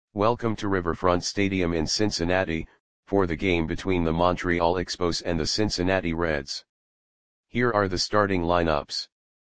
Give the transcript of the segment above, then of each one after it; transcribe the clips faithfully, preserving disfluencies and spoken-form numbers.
Welcome to Riverfront Stadium in Cincinnati, for the game between the Montreal Expos and the Cincinnati Reds. Here are the starting lineups.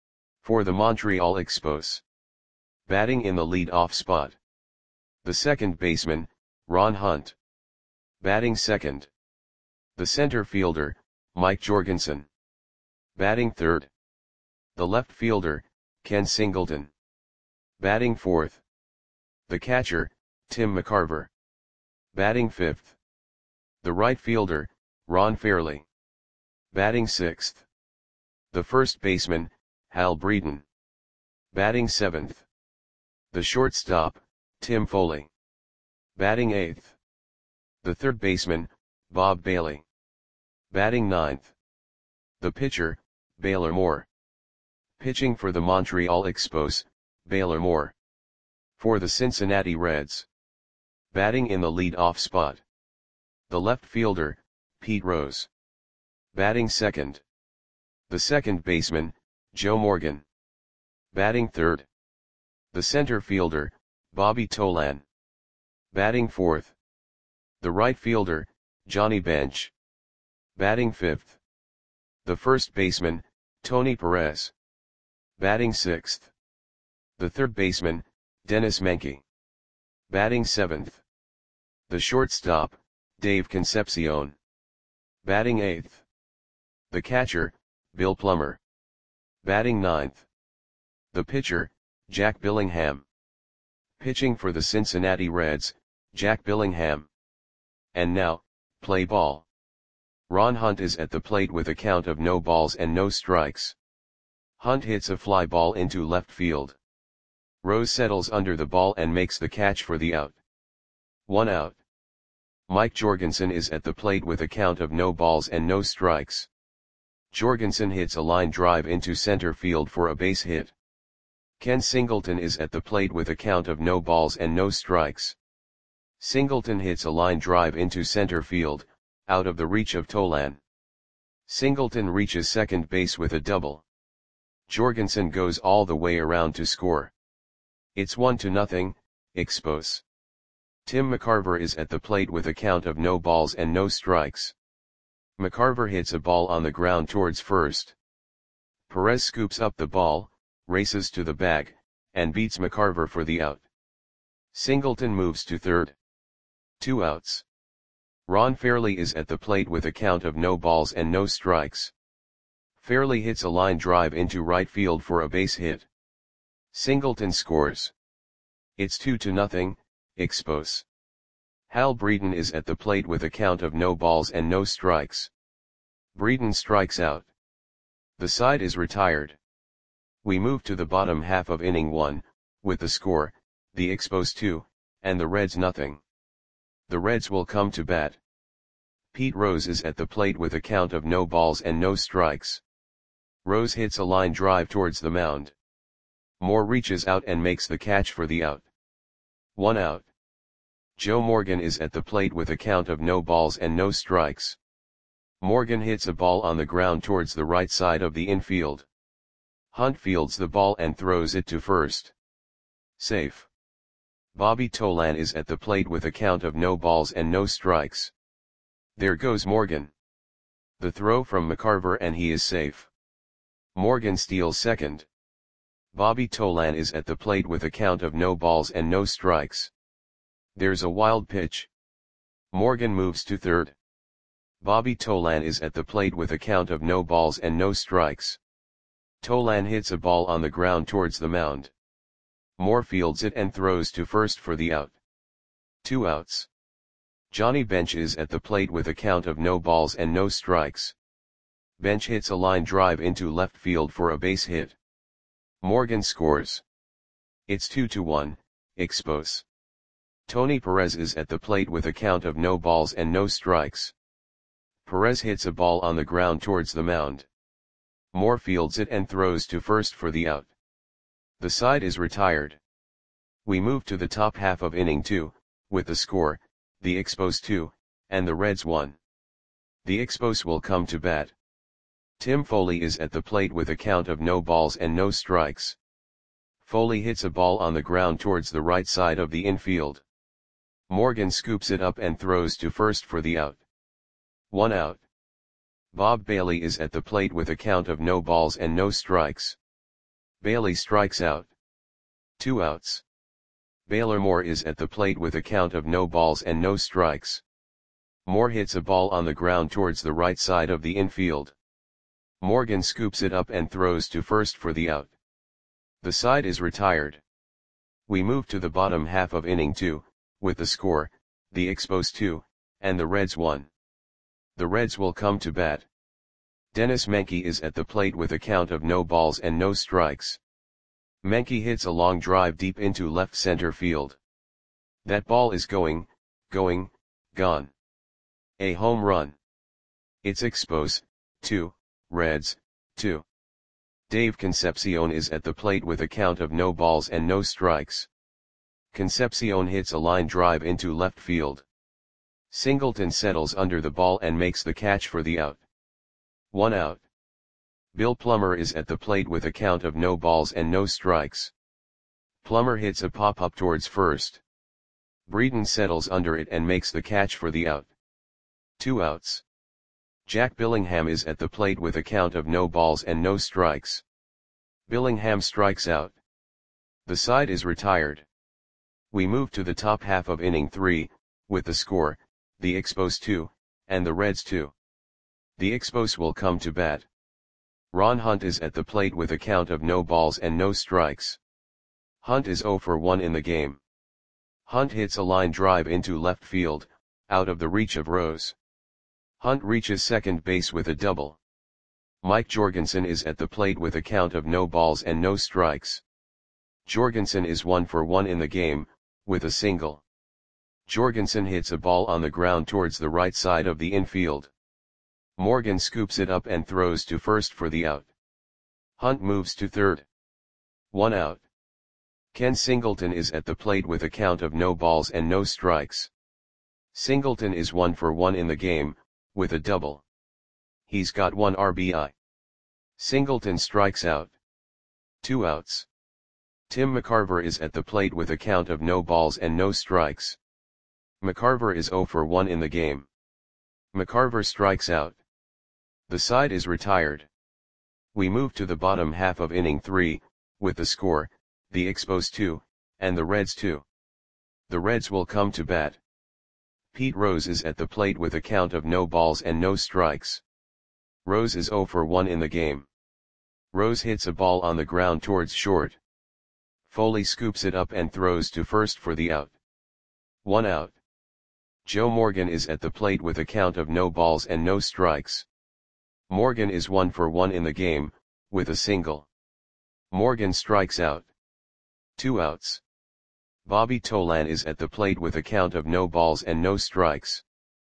For the Montreal Expos. Batting in the lead-off spot. The second baseman, Ron Hunt. Batting second. The center fielder, Mike Jorgensen. Batting third. The left fielder, Ken Singleton. Batting fourth. The catcher, Tim McCarver. Batting fifth. The right fielder, Ron Fairly. Batting sixth. The first baseman, Hal Breeden. Batting seventh. The shortstop, Tim Foley. Batting eighth. The third baseman, Bob Bailey. Batting ninth. The pitcher, Baylor Moore. Pitching for the Montreal Expos, Baylor Moore. For the Cincinnati Reds. Batting in the lead-off spot. The left fielder, Pete Rose. Batting second. The second baseman, Joe Morgan. Batting third. The center fielder, Bobby Tolan. Batting fourth. The right fielder, Johnny Bench. Batting fifth. The first baseman, Tony Perez. Batting sixth. The third baseman, Dennis Menke. Batting seventh. The shortstop, Dave Concepcion. Batting eighth. The catcher, Bill Plummer. Batting ninth. The pitcher, Jack Billingham. Pitching for the Cincinnati Reds, Jack Billingham. And now, play ball. Ron Hunt is at the plate with a count of no balls and no strikes. Hunt hits a fly ball into left field. Rose settles under the ball and makes the catch for the out. One out. Mike Jorgensen is at the plate with a count of no balls and no strikes. Jorgensen hits a line drive into center field for a base hit. Ken Singleton is at the plate with a count of no balls and no strikes. Singleton hits a line drive into center field, out of the reach of Tolan. Singleton reaches second base with a double. Jorgensen goes all the way around to score. It's one to nothing, Expos. Tim McCarver is at the plate with a count of no balls and no strikes. McCarver hits a ball on the ground towards first. Perez scoops up the ball, races to the bag, and beats McCarver for the out. Singleton moves to third. Two outs. Ron Fairly is at the plate with a count of no balls and no strikes. Fairly hits a line drive into right field for a base hit. Singleton scores. It's two to nothing, Expos. Hal Breeden is at the plate with a count of no balls and no strikes. Breeden strikes out. The side is retired. We move to the bottom half of inning one, with the score, the Expos two, and the Reds nothing. The Reds will come to bat. Pete Rose is at the plate with a count of no balls and no strikes. Rose hits a line drive towards the mound. Moore reaches out and makes the catch for the out. One out. Joe Morgan is at the plate with a count of no balls and no strikes. Morgan hits a ball on the ground towards the right side of the infield. Hunt fields the ball and throws it to first. Safe. Bobby Tolan is at the plate with a count of no balls and no strikes. There goes Morgan. The throw from McCarver and he is safe. Morgan steals second. Bobby Tolan is at the plate with a count of no balls and no strikes. There's a wild pitch. Morgan moves to third. Bobby Tolan is at the plate with a count of no balls and no strikes. Tolan hits a ball on the ground towards the mound. Moore fields it and throws to first for the out. Two outs. Johnny Bench is at the plate with a count of no balls and no strikes. Bench hits a line drive into left field for a base hit. Morgan scores. It's two to one, Expos. Tony Perez is at the plate with a count of no balls and no strikes. Perez hits a ball on the ground towards the mound. Moore fields it and throws to first for the out. The side is retired. We move to the top half of inning two, with the score, the Expos two, and the Reds one. The Expos will come to bat. Tim Foley is at the plate with a count of no balls and no strikes. Foley hits a ball on the ground towards the right side of the infield. Morgan scoops it up and throws to first for the out. One out. Bob Bailey is at the plate with a count of no balls and no strikes. Bailey strikes out. Two outs. Baylor Moore is at the plate with a count of no balls and no strikes. Moore hits a ball on the ground towards the right side of the infield. Morgan scoops it up and throws to first for the out. The side is retired. We move to the bottom half of inning two, with the score, the Expos two, and the Reds one. The Reds will come to bat. Dennis Menke is at the plate with a count of no balls and no strikes. Menke hits a long drive deep into left center field. That ball is going, going, gone. A home run. It's Expos, two, Reds, two. Dave Concepcion is at the plate with a count of no balls and no strikes. Concepcion hits a line drive into left field. Singleton settles under the ball and makes the catch for the out. One out. Bill Plummer is at the plate with a count of no balls and no strikes. Plummer hits a pop-up towards first. Breeden settles under it and makes the catch for the out. Two outs. Jack Billingham is at the plate with a count of no balls and no strikes. Billingham strikes out. The side is retired. We move to the top half of inning three, with the score, the Expos two, and the Reds two. The Expos will come to bat. Ron Hunt is at the plate with a count of no balls and no strikes. Hunt is oh for one in the game. Hunt hits a line drive into left field, out of the reach of Rose. Hunt reaches second base with a double. Mike Jorgensen is at the plate with a count of no balls and no strikes. Jorgensen is one for one in the game, with a single. Jorgensen hits a ball on the ground towards the right side of the infield. Morgan scoops it up and throws to first for the out. Hunt moves to third. One out. Ken Singleton is at the plate with a count of no balls and no strikes. Singleton is one for one in the game, with a double. He's got one R B I. Singleton strikes out. Two outs. Tim McCarver is at the plate with a count of no balls and no strikes. McCarver is oh for one in the game. McCarver strikes out. The side is retired. We move to the bottom half of inning three, with the score, the Expos two, and the Reds two. The Reds will come to bat. Pete Rose is at the plate with a count of no balls and no strikes. Rose is oh for one in the game. Rose hits a ball on the ground towards short. Foley scoops it up and throws to first for the out. One out. Joe Morgan is at the plate with a count of no balls and no strikes. Morgan is one for one in the game, with a single. Morgan strikes out. Two outs. Bobby Tolan is at the plate with a count of no balls and no strikes.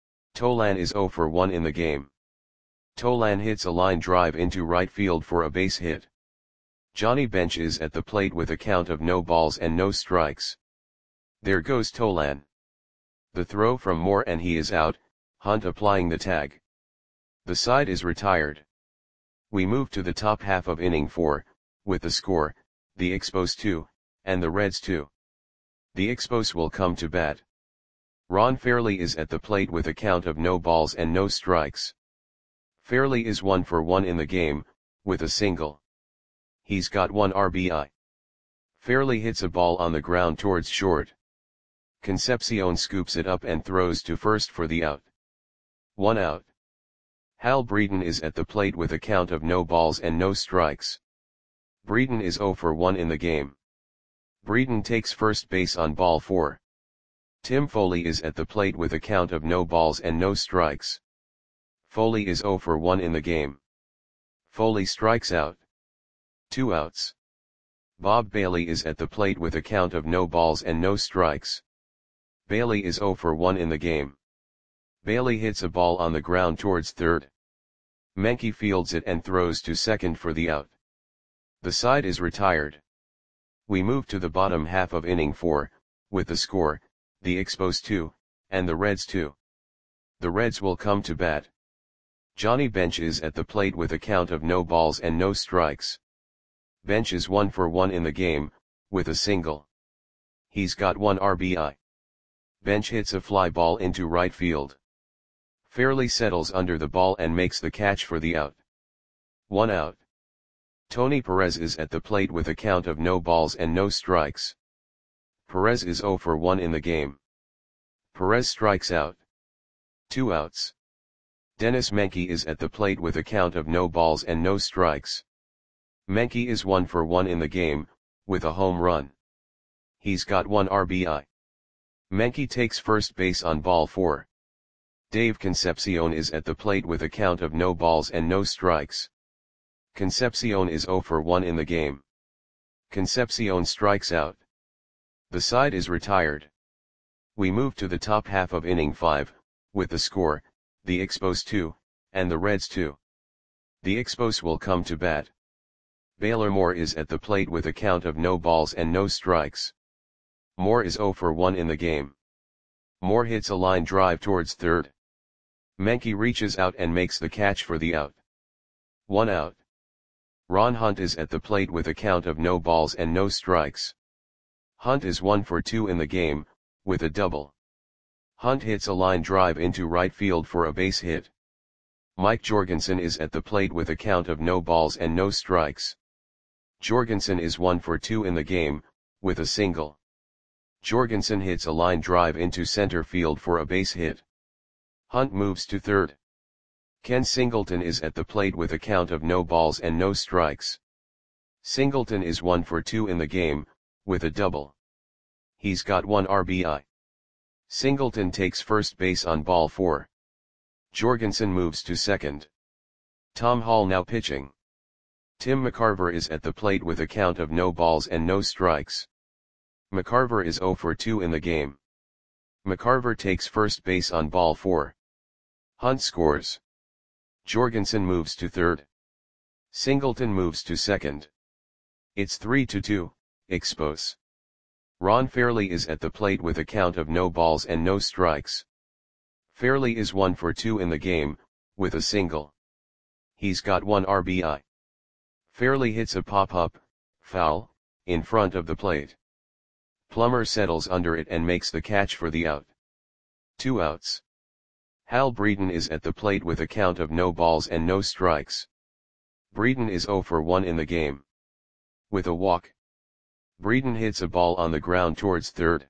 Tolan is oh for one in the game. Tolan hits a line drive into right field for a base hit. Johnny Bench is at the plate with a count of no balls and no strikes. There goes Tolan. The throw from Moore and he is out, Hunt applying the tag. The side is retired. We move to the top half of inning four, with the score, the Expos two, and the Reds two. The Expos will come to bat. Ron Fairley is at the plate with a count of no balls and no strikes. Fairley is one for one in the game, with a single. He's got one R B I. Fairley hits a ball on the ground towards short. Concepcion scoops it up and throws to first for the out. One out. Hal Breeden is at the plate with a count of no balls and no strikes. Breeden is oh for one in the game. Breeden takes first base on ball four. Tim Foley is at the plate with a count of no balls and no strikes. Foley is oh for one in the game. Foley strikes out. Two outs. Bob Bailey is at the plate with a count of no balls and no strikes. Bailey is oh for one in the game. Bailey hits a ball on the ground towards third. Menke fields it and throws to second for the out. The side is retired. We move to the bottom half of inning four, with the score, the Expos two, and the Reds two. The Reds will come to bat. Johnny Bench is at the plate with a count of no balls and no strikes. Bench is one for one in the game, with a single. He's got one R B I. Bench hits a fly ball into right field. Fairly settles under the ball and makes the catch for the out. One out. Tony Perez is at the plate with a count of no balls and no strikes. Perez is zero for one in the game. Perez strikes out. Two outs. Dennis Menke is at the plate with a count of no balls and no strikes. Menke is one for one in the game, with a home run. He's got one R B I. Menke takes first base on ball four. Dave Concepcion is at the plate with a count of no balls and no strikes. Concepcion is zero for one in the game. Concepcion strikes out. The side is retired. We move to the top half of inning five, with the score, the Expos two, and the Reds two. The Expos will come to bat. Baylor Moore is at the plate with a count of no balls and no strikes. Moore is zero for one in the game. Moore hits a line drive towards third. Menke reaches out and makes the catch for the out. One out. Ron Hunt is at the plate with a count of no balls and no strikes. Hunt is one for two in the game, with a double. Hunt hits a line drive into right field for a base hit. Mike Jorgensen is at the plate with a count of no balls and no strikes. Jorgensen is one for two in the game, with a single. Jorgensen hits a line drive into center field for a base hit. Hunt moves to third. Ken Singleton is at the plate with a count of no balls and no strikes. Singleton is one for two in the game, with a double. He's got one R B I. Singleton takes first base on ball four. Jorgensen moves to second. Tom Hall now pitching. Tim McCarver is at the plate with a count of no balls and no strikes. McCarver is zero for two in the game. McCarver takes first base on ball four. Hunt scores. Jorgensen moves to third. Singleton moves to second. It's three to two, Expos. Ron Fairley is at the plate with a count of no balls and no strikes. Fairley is one for two in the game, with a single. He's got one R B I. Fairley hits a pop-up, foul, in front of the plate. Plummer settles under it and makes the catch for the out. Two outs. Hal Breeden is at the plate with a count of no balls and no strikes. Breeden is zero for one in the game. With a walk. Breeden hits a ball on the ground towards third.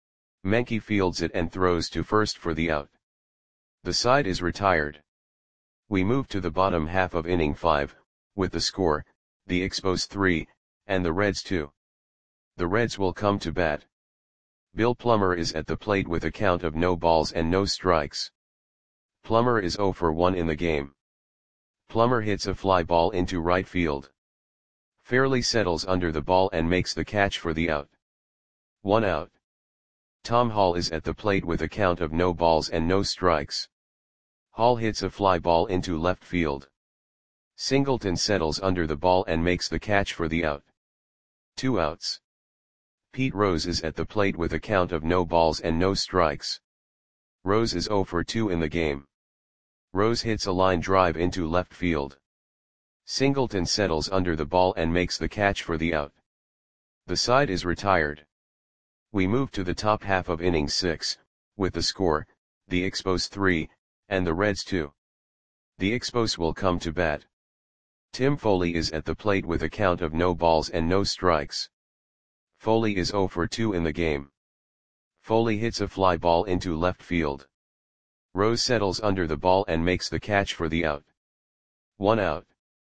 Menke fields it and throws to first for the out. The side is retired. We move to the bottom half of inning five, with the score, the Expos three, and the Reds two. The Reds will come to bat. Bill Plummer is at the plate with a count of no balls and no strikes. Plummer is zero for one in the game. Plummer hits a fly ball into right field. Fairley settles under the ball and makes the catch for the out. One out. Tom Hall is at the plate with a count of no balls and no strikes. Hall hits a fly ball into left field. Singleton settles under the ball and makes the catch for the out. Two outs. Pete Rose is at the plate with a count of no balls and no strikes. Rose is zero for two in the game. Rose hits a line drive into left field. Singleton settles under the ball and makes the catch for the out. The side is retired. We move to the top half of inning six, with the score, the Expos three, and the Reds two. The Expos will come to bat. Tim Foley is at the plate with a count of no balls and no strikes. Foley is zero for two in the game. Foley hits a fly ball into left field. Rose settles under the ball and makes the catch for the out. One out.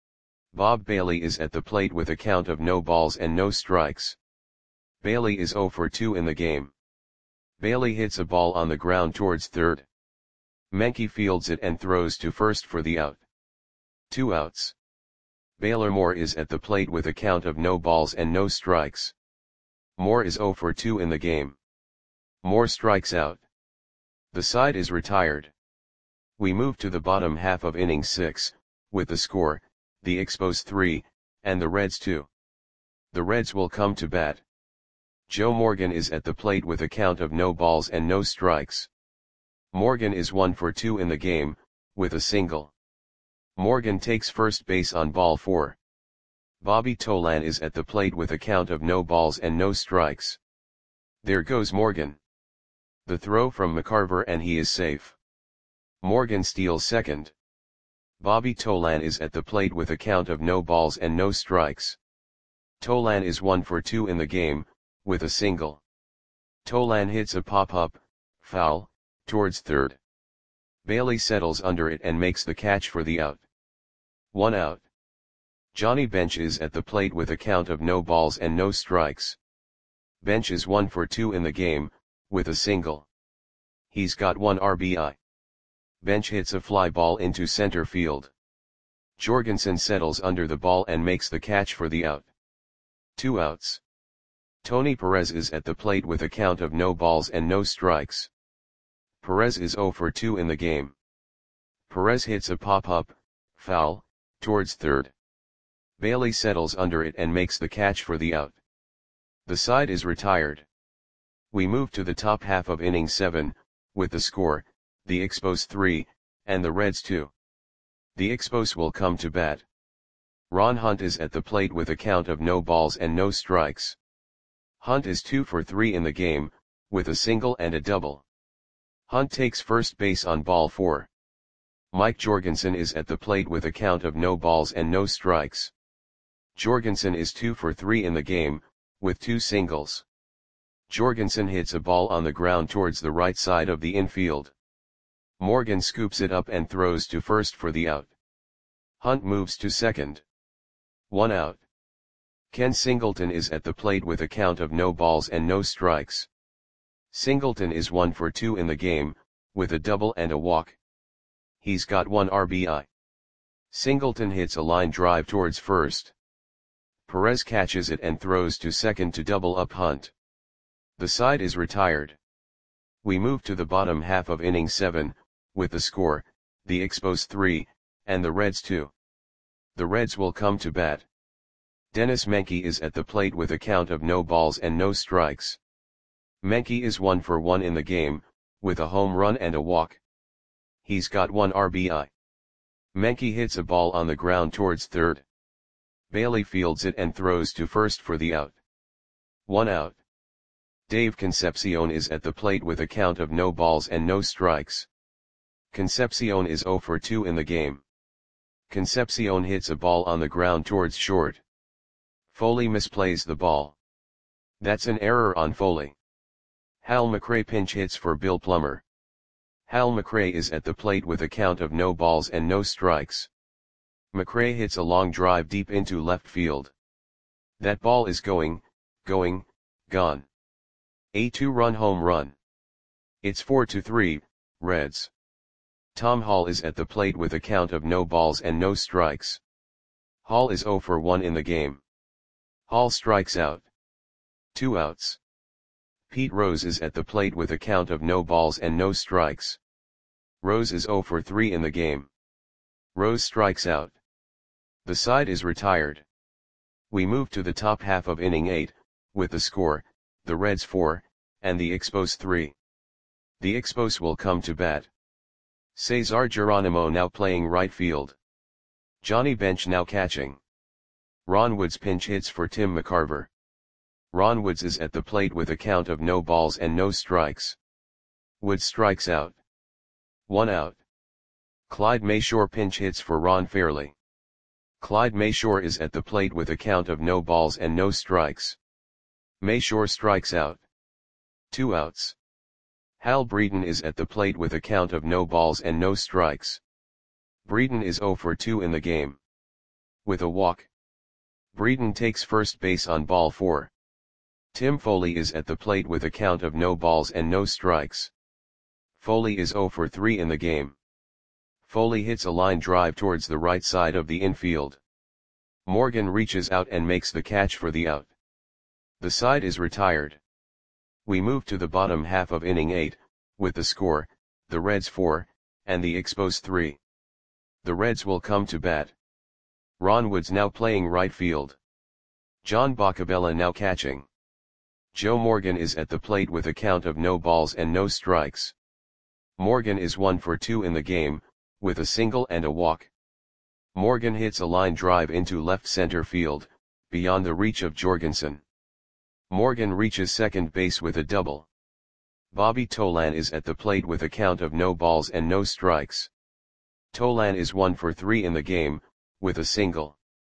Bob Bailey is at the plate with a count of no balls and no strikes. Bailey is zero for two in the game. Bailey hits a ball on the ground towards third. Menke fields it and throws to first for the out. Two outs. Baylor Moore is at the plate with a count of no balls and no strikes. Moore is zero for two in the game. Moore strikes out. The side is retired. We move to the bottom half of inning six, with the score, the Expos three, and the Reds two. The Reds will come to bat. Joe Morgan is at the plate with a count of no balls and no strikes. Morgan is one for two in the game, with a single. Morgan takes first base on ball four. Bobby Tolan is at the plate with a count of no balls and no strikes. There goes Morgan. The throw from McCarver and he is safe. Morgan steals second. Bobby Tolan is at the plate with a count of no balls and no strikes. Tolan is one for two in the game, with a single. Tolan hits a pop-up, foul, towards third. Bailey settles under it and makes the catch for the out. One out. Johnny Bench is at the plate with a count of no balls and no strikes. Bench is one for two in the game, with a single. He's got one R B I. Bench hits a fly ball into center field. Jorgensen settles under the ball and makes the catch for the out. Two outs. Tony Perez is at the plate with a count of no balls and no strikes. Perez is zero for two in the game. Perez hits a pop-up, foul, towards third. Bailey settles under it and makes the catch for the out. The side is retired. We move to the top half of inning seven, with the score, the Expos three, and the Reds two. The Expos will come to bat. Ron Hunt is at the plate with a count of no balls and no strikes. Hunt is two for three in the game, with a single and a double. Hunt takes first base on ball four. Mike Jorgensen is at the plate with a count of no balls and no strikes. Jorgensen is two for three in the game, with two singles. Jorgensen hits a ball on the ground towards the right side of the infield. Morgan scoops it up and throws to first for the out. Hunt moves to second. One out. Ken Singleton is at the plate with a count of no balls and no strikes. Singleton is one for two in the game, with a double and a walk. He's got one R B I. Singleton hits a line drive towards first. Perez catches it and throws to second to double up Hunt. The side is retired. We move to the bottom half of inning seven, with the score, the Expos three, and the Reds two. The Reds will come to bat. Dennis Menke is at the plate with a count of no balls and no strikes. Menke is one for one in the game, with a home run and a walk. He's got one R B I. Menke hits a ball on the ground towards third. Bailey fields it and throws to first for the out. One out. Dave Concepcion is at the plate with a count of no balls and no strikes. Concepcion is zero for two in the game. Concepcion hits a ball on the ground towards short. Foley misplays the ball. That's an error on Foley. Hal McRae pinch hits for Bill Plummer. Hal McRae is at the plate with a count of no balls and no strikes. McRae hits a long drive deep into left field. That ball is going, going, gone. A two-run home run. It's four to three, Reds. Tom Hall is at the plate with a count of no balls and no strikes. Hall is zero for one in the game. Hall strikes out. Two outs. Pete Rose is at the plate with a count of no balls and no strikes. Rose is zero for three in the game. Rose strikes out. The side is retired. We move to the top half of inning eight, with the score, the Reds four, and the Expos three. The Expos will come to bat. Cesar Geronimo now playing right field. Johnny Bench now catching. Ron Woods pinch hits for Tim McCarver. Ron Woods is at the plate with a count of no balls and no strikes. Woods strikes out. One out. Clyde Mayshore pinch hits for Ron Fairley. Clyde Mayshore is at the plate with a count of no balls and no strikes. Mayshore strikes out. Two outs. Hal Breeden is at the plate with a count of no balls and no strikes. Breeden is zero for two in the game. With a walk. Breeden takes first base on ball four. Tim Foley is at the plate with a count of no balls and no strikes. Foley is zero for three in the game. Foley hits a line drive towards the right side of the infield. Morgan reaches out and makes the catch for the out. The side is retired. We move to the bottom half of inning eight, with the score, the Reds four, and the Expos three. The Reds will come to bat. Ron Woods now playing right field. John Boccabella now catching. Joe Morgan is at the plate with a count of no balls and no strikes. Morgan is one for two in the game, with a single and a walk. Morgan hits a line drive into left center field, beyond the reach of Jorgensen. Morgan reaches second base with a double. Bobby Tolan is at the plate with a count of no balls and no strikes. Tolan is one for three in the game, with a single.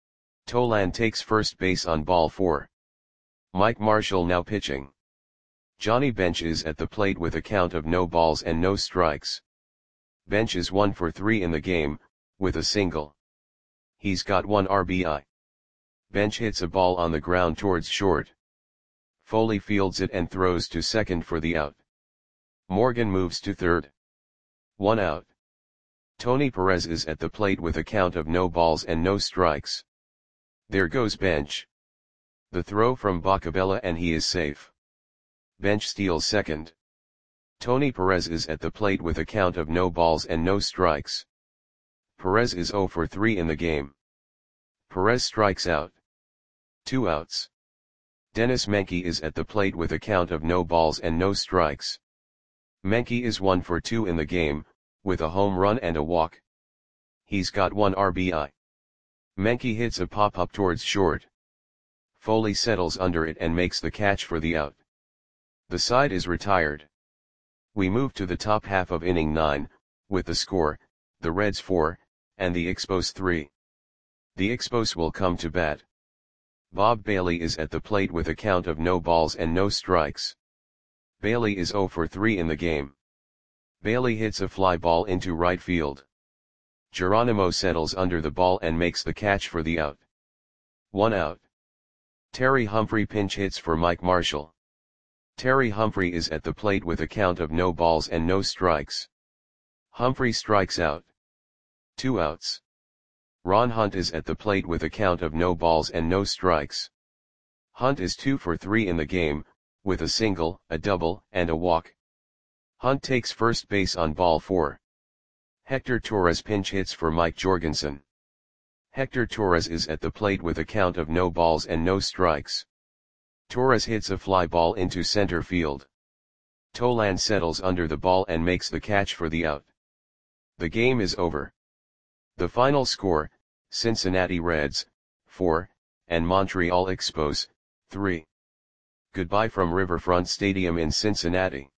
Tolan takes first base on ball four. Mike Marshall now pitching. Johnny Bench is at the plate with a count of no balls and no strikes. Bench is one for three in the game, with a single. He's got one R B I. Bench hits a ball on the ground towards short. Foley fields it and throws to second for the out. Morgan moves to third. One out. Tony Perez is at the plate with a count of no balls and no strikes. There goes Bench. The throw from Bacabella and he is safe. Bench steals second. Tony Perez is at the plate with a count of no balls and no strikes. Perez is zero for three in the game. Perez strikes out. Two outs. Dennis Menke is at the plate with a count of no balls and no strikes. Menke is one for two in the game, with a home run and a walk. He's got one R B I. Menke hits a pop-up towards short. Foley settles under it and makes the catch for the out. The side is retired. We move to the top half of inning nine, with the score, the Reds four, and the Expos three. The Expos will come to bat. Bob Bailey is at the plate with a count of no balls and no strikes. Bailey is zero for three in the game. Bailey hits a fly ball into right field. Geronimo settles under the ball and makes the catch for the out. One out. Terry Humphrey pinch hits for Mike Marshall. Terry Humphrey is at the plate with a count of no balls and no strikes. Humphrey strikes out. Two outs. Ron Hunt is at the plate with a count of no balls and no strikes. Hunt is two for three in the game, with a single, a double, and a walk. Hunt takes first base on ball four. Hector Torres pinch hits for Mike Jorgensen. Hector Torres is at the plate with a count of no balls and no strikes. Torres hits a fly ball into center field. Tolan settles under the ball and makes the catch for the out. The game is over. The final score, Cincinnati Reds, four, and Montreal Expos, three. Goodbye from Riverfront Stadium in Cincinnati.